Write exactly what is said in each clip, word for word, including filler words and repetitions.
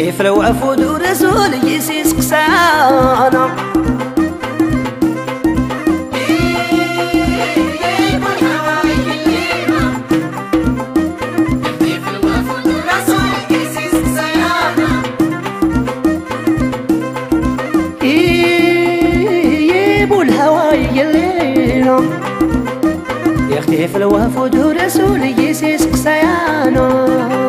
يختلف لو عفود ورسول يسيس قسانا يختلف لو عفود ورسول يسيس قسانا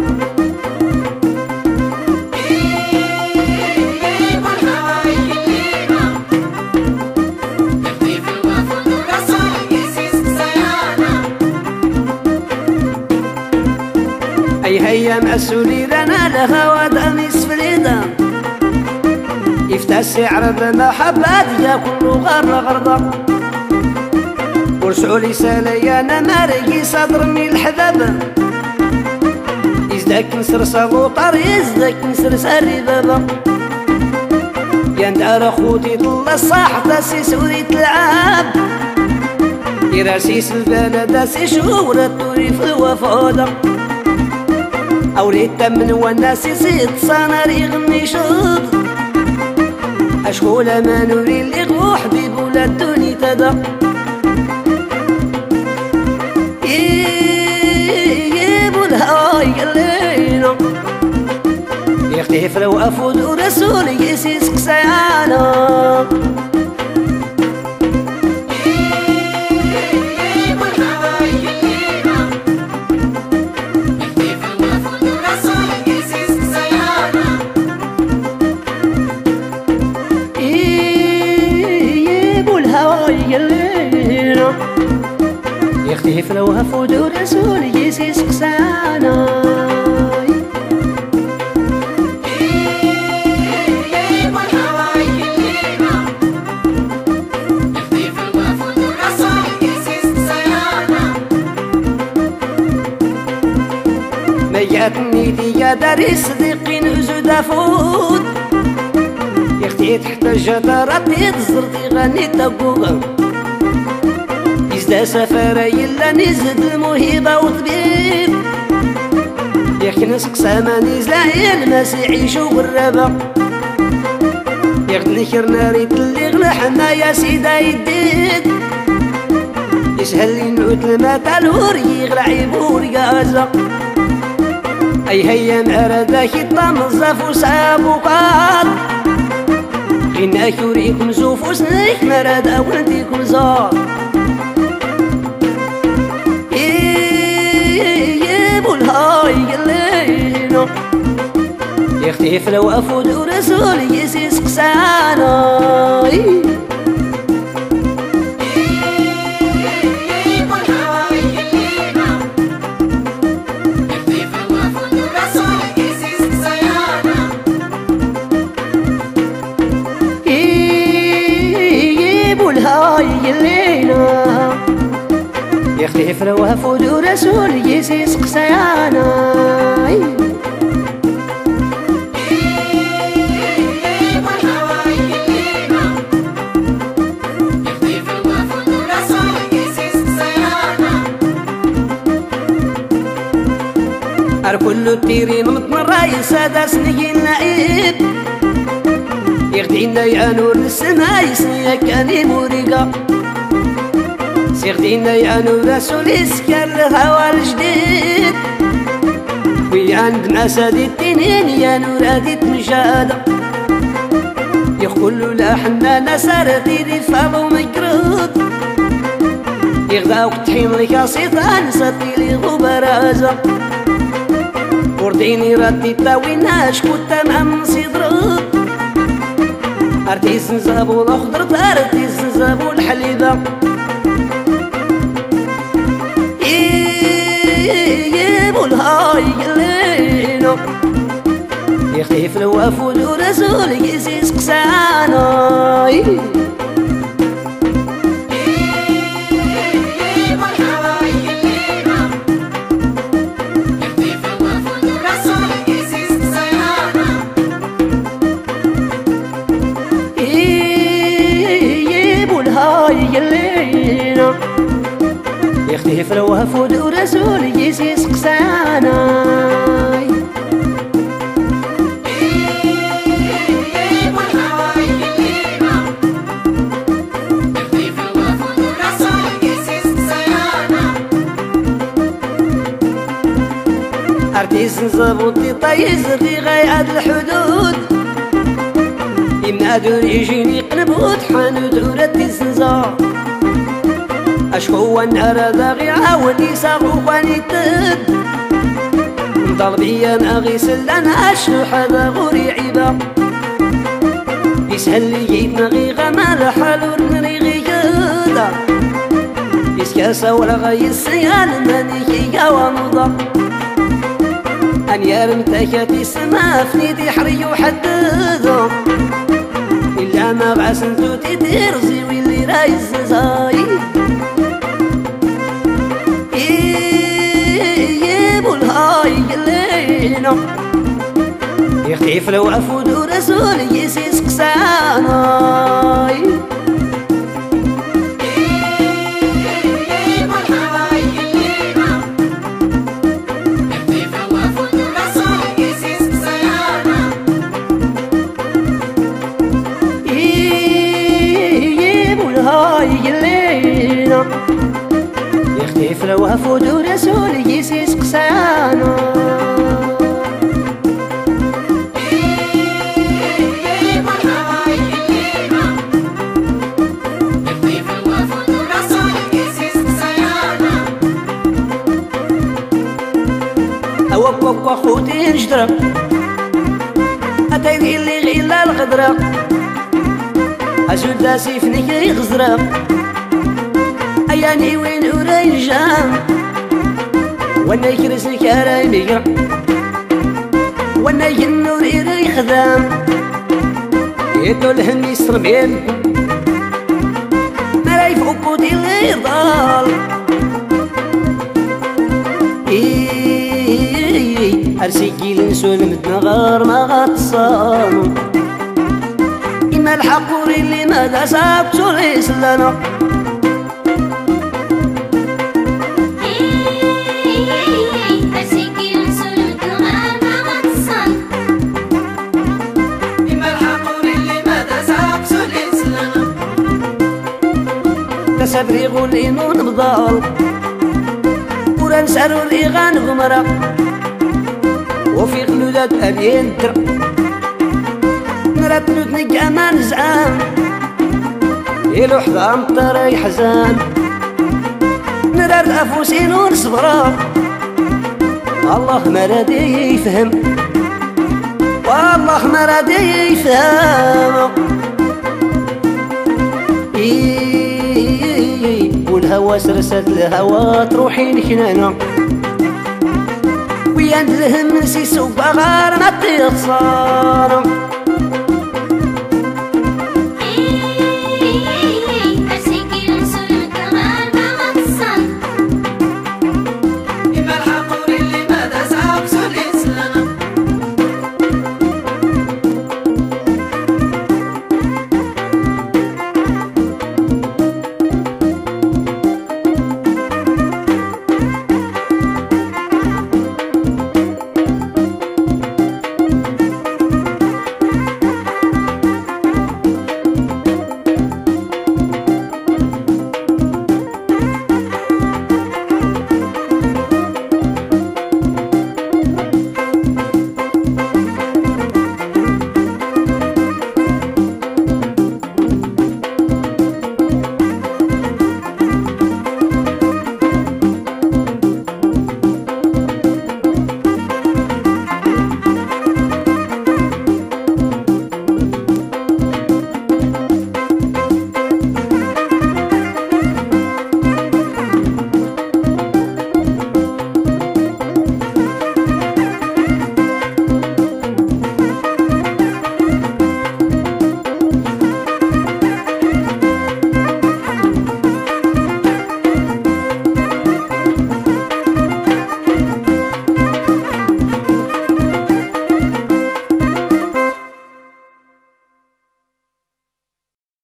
أي هيا مسؤولي لنا لها ودانيس فريدا يفتح السعر بمحبة يا كل غر غرضة ورسعولي سالي أنا مارقي صدر من الحبابة يزدك نسر صلوطر يزدك نسر ساري بابا يا ندار أخوتي طل الصاح داسي سوري تلعب يراسيس البلد داسي شهورة توري في الوفادة أوريد تمن والناس يزيد صنار يغني شوط أشكول ما نوري اللي غو حبيب ولا الدنيا تدا يجيبوا الهواي اللينا يختلف لو أفود ورسول يسيس قسانا يختلف لو هفود ورسول يسيس قسانا مياتني دي يا داري صديقي نزود افود يختي تحت الجدارة تزرتي غني تبوغا يزدا سفارة يلا نزد الموهبة وطبيب يحكي سقسا ما نزلا يلمس يعيشو بالربا يغني كرنا ريت اللي غلحنا يا سيدا يديد يسهل لي نعود المتا الهور يغلع يبور يازا أي هيا معرضاك يطمزف وسابو قال غناك يوريكم زوف وسنيك مراد أولديكم زار هاي اللينا يختلف لو أفود ورسول يسيس قسانا يجيبوا الهاي اللينا يختلف لو هفود ورسول يسيس قسانا كل التيري من رايس هذا سني النعيب يغدينا يا نور السماء يسني كاني موريقا سيغدينا يا نور رسولي سكر الهوى الجديد وي عند مسادي التنين يا نور هادي مشاهدة يقولوا لا حنا نسارتي دي فاضو مكروت يغداوك تحين لك سيطان سطي لي غبرازة ورديني ردي تاويناش كنت تمام صدرت ارتيس نزابو الخضر ارتيس نزابو الحليبة يجيبوا الهاي اللينا يختلف لو افود ورسول يسيس قسانا يختلف لو هفود ورسول يسيس قسانا الزبوطي طيز في غاية الحدود يمنادو يجيني قنبوت حانوت ورد الزنزار أشكو النار ذاغي عاوني ساغو خواني تد ضربيا أغيسل أنا أشنو حدا غوري عيبا يسهل لي يتنغي غمال حالور نريغي كدا يسكاسا ولا غاي السيان ماني كيكا ونوضا أن يرمتكتي السما فنيدي حري وحددو إلا ما غاسنتو تدير زيوي اللي راي الززاي يجيبو الهاي اللينا يخيف لو عفود ورسول يسيس قساناي يختيف لو عفود ورسول يسيس قسانو أوكوك وخوتي نجدرة أتايدي اللي غيلا الغدرة أزود داسي فنكي غزرة أياني وين أوريجام وانا يكرس الكاراي ميقرا وانا ينور إيري خدام يدو الهم يسربين ما لا يفوقو دي اللي ضال أرسي جيل نسول متنغار ما غاتصانو إما الحقوري اللي ما دا سابتو ليس لنا سبريغو الإنون بضال ورا نسألو الإيغان غمرة وفي خلودات أبين تر نرات نوتنك أمان زعام إلو حضام طري حزان نرات أفوس إنون صبرا الله ما رادي يفهم والله ما رادي يفهم والهوى سرست الهوى تروحي لكنانا ويا ندلهم نسي سوق غار ما تيخسر